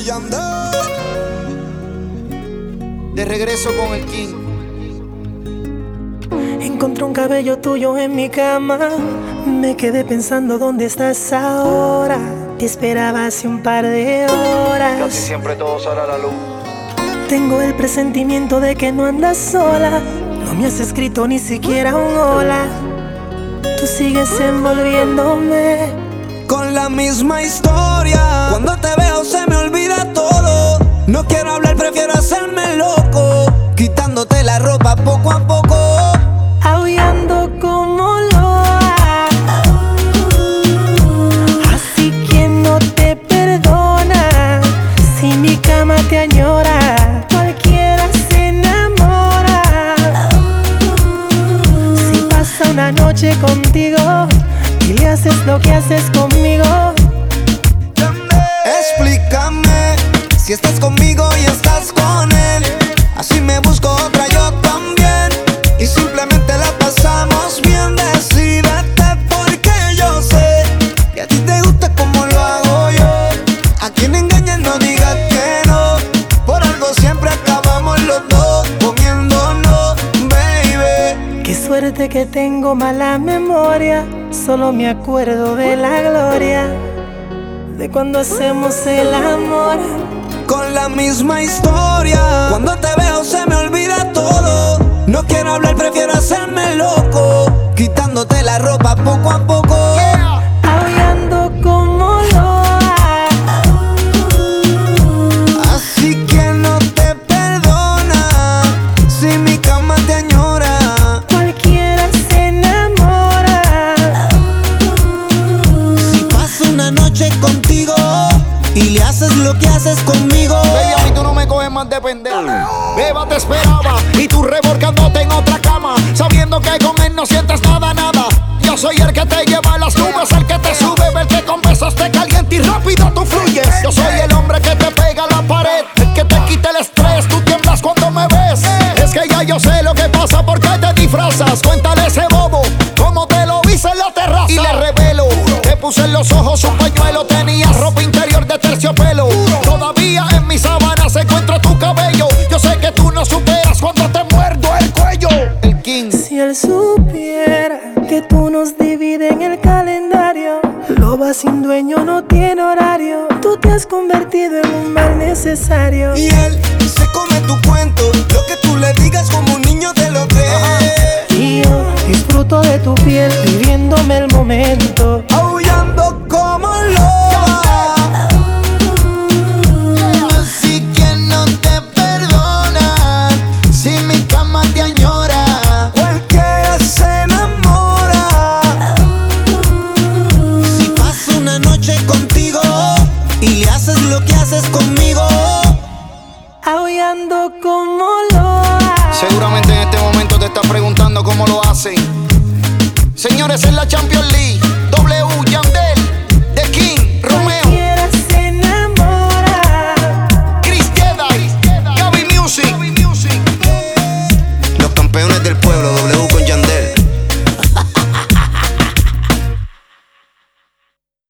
y Yandel. De regreso con el King. Encontré un cabello tuyo en mi cama. Me quedé pensando dónde estás ahora. Te esperaba hace un par de horas. Casi siempre todo sale a la luz. Tengo el presentimiento de que no andas sola. No me has escrito ni siquiera un hola. Tú sigues envolviéndome con la misma historia. Cuando te veo se me olvida todo. No quiero hablar, prefiero hacerme loco, quitándote la ropa poco a poco, aullando como loa. Así que no te perdona. Si mi cama te añora, cualquiera se enamora. Si pasa una noche contigo y le haces lo que haces conmigo, explícame si estás conmigo y estás con él. Así me busco otra yo también, y simplemente la pasamos bien. Decídete porque yo sé que a ti te gusta como lo hago yo. A quien engañas no digas que no. Por algo siempre acabamos los dos comiéndonos, baby. Qué suerte que tengo mala memoria. Solo me acuerdo de la gloria de cuando hacemos el amor. Con la misma historia. Cuando te veo se me olvida todo. No quiero hablar, prefiero hacerme loco, quitándote la ropa poco a poco, aullando como loa. Así que no te perdona. Si mi cama te añora, cualquiera se enamora. Si paso una noche contigo y le haces lo que haces conmigo, baby, a mí tú no me coges más de pendejo. Beba te esperaba y tú revolcándote en otra cama, sabiendo que con él no sientes nada, nada. Yo soy el que te lleva a las nubes, el que te sube, el que con besos te calienta y rápido tú fluyes. Yo soy el hombre que te pega a la pared, el que te quita el estrés, tú tiemblas cuando me ves. Es que ya yo sé lo que pasa, porque te disfrazas. Cuéntale a ese bobo cómo te lo hice en la terraza. Y le revelo, te puse en los ojos un pañuelo, tenías ropa interior de terciopelo. Todavía en mi sábana se encuentra tu cabello. Yo sé que tú no superas cuando te muerdo el cuello. el King. Si él supiera que tú nos divides en el calendario, loba sin dueño no tiene horario. Tú te has convertido en un mal necesario. Y él se come tu cuento, lo que tú le digas como un niño te lo cree. Y yo disfruto de tu piel, viviéndome el momento, aullando como loa. Así que no te perdona. Si mi cama te añora, cualquiera se enamora. Si paso una noche contigo y le haces lo que haces conmigo, aullando como loa. Seguramente en este momento te estás preguntando cómo lo hacen. Señores, en la Champions League